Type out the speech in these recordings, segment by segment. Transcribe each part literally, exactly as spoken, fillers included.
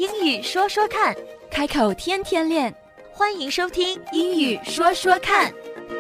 英语说说看， 开口天天练。 欢迎收听英语说说看。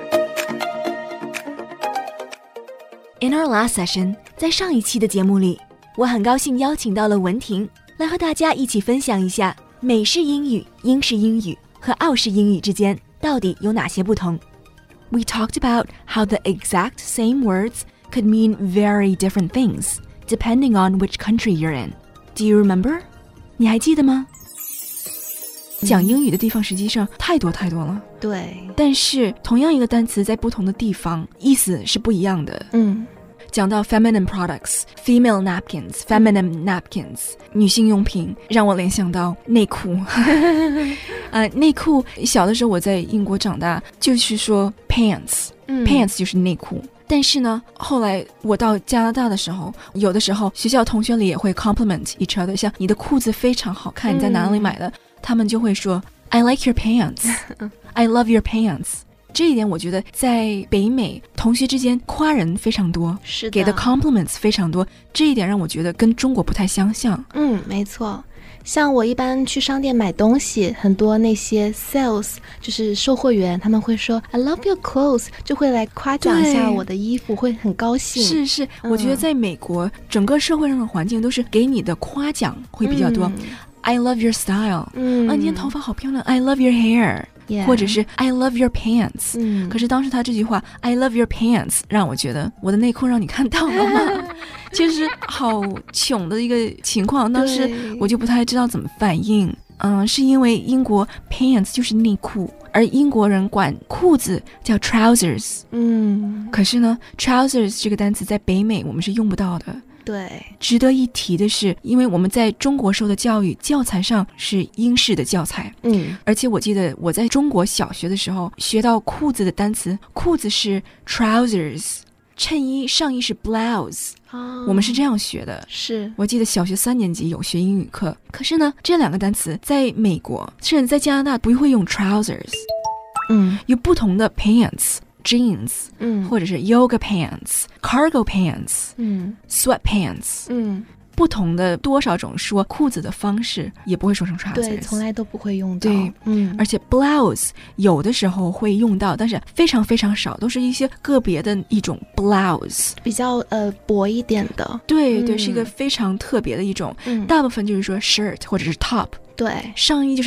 In our last session， 在上一期的节目里，我很高兴邀请到了文婷来和大家一起分享一下美式英语、英式英语和澳式英语之间到底有哪些不同。We talked about how the exact same words could mean very different things depending on which country you're in. Do you remember? 你还记得吗？讲英语的地方实际上太多太多了， 对， 但是同样一个单词在不同的地方意思是不一样的。 嗯， 讲到 feminine products, female napkins, feminine napkins, 女性用品，让我联想到内裤。呃，内裤小的时候我在英国长大，就是说 pants， 嗯 pants 就是内裤。但是呢，后来我到加拿大的时候，有的时候学校同学里也会 compliment each other， 像你的裤子非常好看，你在哪里买的？他们就会说 I like your pants, I love your pants。 这一点我觉得在北美同学之间夸人非常多， 是的， 给的 compliments 非常多，这一点让我觉得跟中国不太相像。 嗯，没错。像我一般去商店买东西，很多那些 sales 就是售货员，他们会说 I love your clothes， 就会来夸奖一下我的衣服，会很高兴。 是是、嗯、我觉得在美国整个社会上的环境都是给你的夸奖会比较多、嗯、I love your style， 嗯，啊，你的头发好漂亮 I love your hair、yeah. 或者是 I love your pants、嗯、可是当时他这句话 I love your pants 让我觉得我的内裤让你看到了吗？就是好糗的一个情况，当时我就不太知道怎么反应。嗯，是因为英国 pants 就是内裤，而英国人管裤子叫 trousers。嗯，可是呢 trousers 这个单词在北美我们是用不到的。 对， 值得一提的是，因为我们在中国受的教育教材上是英式的教材，嗯，而且我记得我在中国小学的时候学到裤子的单词，裤子是 trousers， 衬衣上衣是 blouse、哦、我们是这样学的。 是，我记得小学三年级有学英语课，可是呢这两个单词在美国甚至在加拿大不会用 trousers， 嗯，有不同的 pants，jeans， 嗯，或者是 yoga pants、cargo pants， 嗯 ，sweatpants， 嗯，不同的多少种说裤子的方式也不会说成 trousers， 对，从来都不会用到。 对，嗯，而且 blouse 有的时候会用到，但是非常非常少，都是一些个别的一种 blouse， 比较呃薄一点的。 对对、嗯，是一个非常特别的一种、嗯，大部分就是说 shirt 或者是 top， 对， 上衣就是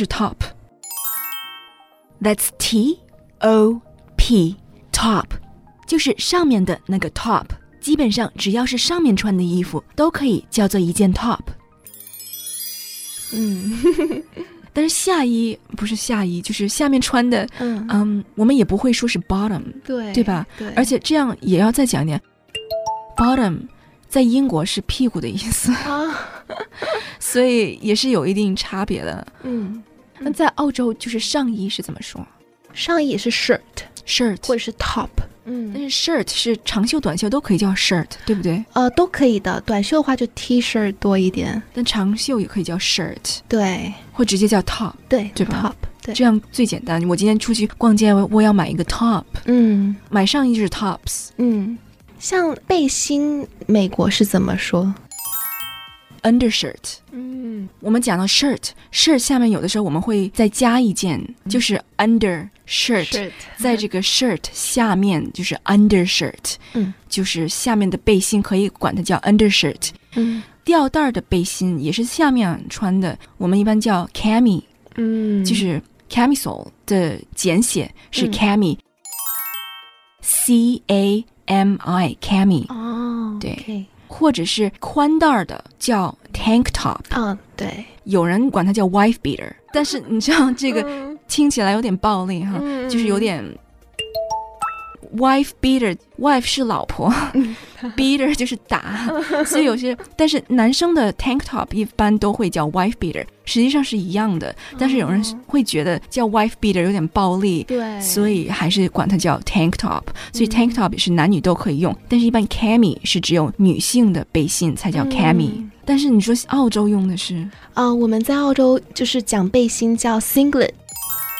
top。That's T O P。Top 就是上面的那个 top， 基本上只要是上面穿的衣服都可以叫做一件 top。 嗯但是下衣不是下衣，就是下面穿的，嗯, 嗯我们也不会说是 bottom， 对对吧？ 对， 而且这样也要再讲一点， bottom 在英国是屁股的意思啊，所以也是有一定差别的。嗯，那在澳洲就是上衣是怎么说？ 上衣也是 shirt shirt 或者是 top， 嗯， 但是 shirt 是长袖短袖都可以叫 shirt， 对不对？ 呃，都可以的，短袖的话就 T-shirt 多一点， 但长袖也可以叫 shirt， 对， 或直接叫 top， 对， 对吧 top， 对， 这样最简单。我今天出去逛街，我要买一个 top， 嗯，买上衣就是 tops， 嗯，像背心，美国是怎么说 ？Undershirt， 嗯，我们讲到 shirt shirt 下面有的时候我们会再加一件、嗯、就是 undershirt， shirt 在这个 shirt 下面就是 undershirt， 嗯，就是下面的背心可以管它叫 undershirt， 嗯，吊带的背心也是下面穿的，我们一般叫 cami， 嗯，就是 camisole 的简写是 cami，、嗯、C A M I cami， 哦， 对、 okay， 或者是宽带的叫 tank top， 哦，对， 有人管它叫 wife beater， 但是你知道这个听起来有点暴力哈、嗯，就是有点 wife beater， wife 是老婆beater 就是打，所以有些但是男生的 tank top 一般都会叫 wife beater， 实际上是一样的，但是有人会觉得叫 wife beater 有点暴力，对，所以还是管它叫 tank top， 所以 tank top 也是男女都可以用、嗯、但是一般 cami 是只有女性的背心才叫 cami、嗯、但是你说澳洲用的是啊、呃，我们在澳洲就是讲背心叫 singlet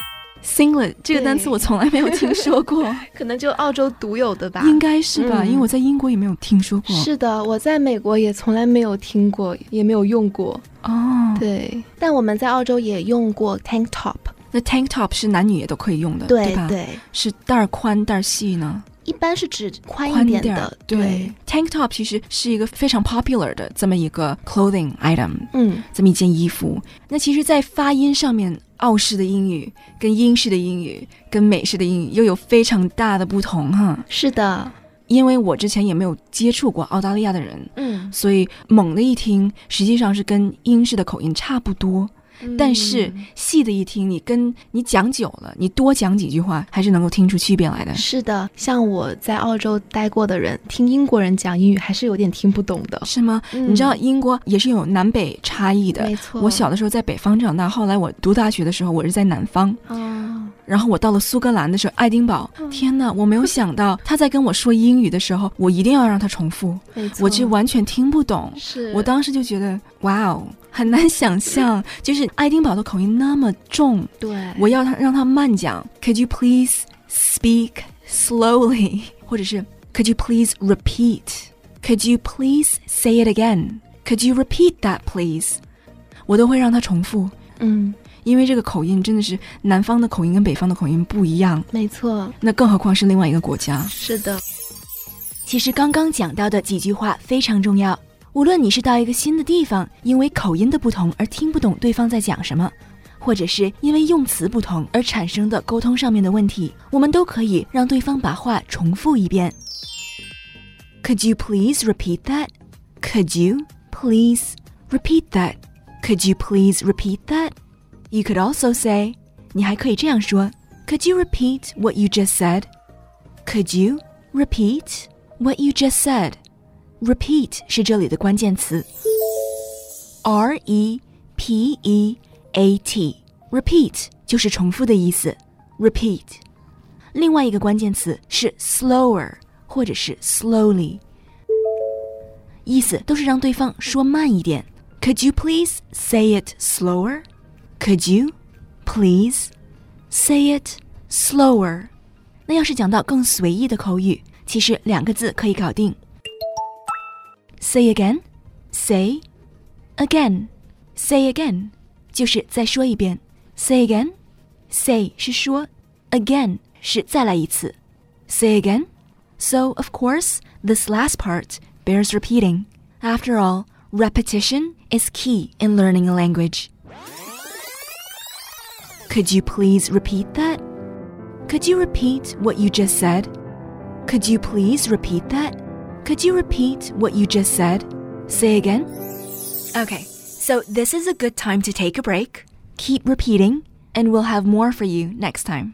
Singlet 这个单词我从来没有听说过， 可能就澳洲独有的吧， 应该是吧、嗯、因为我在英国也没有听说过。 是的，我在美国也从来没有听过，也没有用过哦。 对，但我们在澳洲也用过 tank top。 那 tank top 是男女也都可以用的， 对对吧？ 对， 是带儿宽带儿细呢？ 一般是指宽一点的。 对, 对 tank top 其实是一个非常 popular 的这么一个 clothing item， 嗯， 这么一件衣服。那其实在发音上面，澳式的英语跟英式的英语跟美式的英语又有非常大的不同哈。 是的， 因为我之前也没有接触过澳大利亚的人， 嗯， 所以猛的一听实际上是跟英式的口音差不多，但是细的一听，你跟你讲久了，你多讲几句话还是能够听出区别来的。 是的，像我在澳洲待过的人听英国人讲英语还是有点听不懂的。 是吗、嗯、你知道英国也是有南北差异的。 没错， 我小的时候在北方长大，后来我读大学的时候我是在南方、 哦、 然后我到了苏格兰的时候，爱丁堡、嗯、天哪，我没有想到他在跟我说英语的时候我一定要让他重复， 没错， 我就完全听不懂。 是， 我当时就觉得哇哦，很难想象，就是爱丁堡的口音那么重， 对， 我要他让他慢讲 Could you please speak slowly， 或者是 Could you please repeat， Could you please say it again， Could you repeat that please， 我都会让他重复。 嗯， 因为这个口音真的是南方的口音跟北方的口音不一样。 没错， 那更何况是另外一个国家。 是的， 其实刚刚讲到的几句话非常重要，无论你是到一个新的地方，因为口音的不同而听不懂对方在讲什么，或者是因为用词不同而产生的沟通上面的问题，我们都可以让对方把话重复一遍。 Could you please repeat that? Could you please repeat that? Could you please repeat that? You could also say， 你还可以这样说， Could you repeat what you just said? Could you repeat what you just said? Repeat 是这里的关键词 R E P E A T， Repeat 就是重复的意思 Repeat。 另外一个关键词是 slower 或者是 slowly， 意思都是让对方说慢一点。 Could you please say it slower? Could you please say it slower？ 那要是讲到更随意的口语，其实两个字可以搞定， Say again, say again, say again 就是再说一遍。 Say again, say 是说， again 是再来一次。 Say again. So, of course, this last part bears repeating. After all, repetition is key in learning a language. Could you please repeat that? Could you repeat what you just said? Could you please repeat that? Could you repeat what you just said? Say again. Okay, so this is a good time to take a break. Keep repeating, and we'll have more for you next time.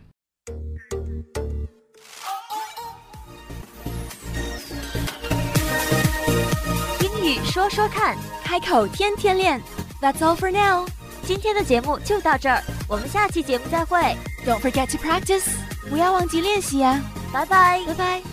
英语说说看， 开口天天练。That's all for now. 今天的节目就到这儿，我们下期节目再会。 Don't forget to practice. 不要忘记练习呀。 拜拜， 拜拜。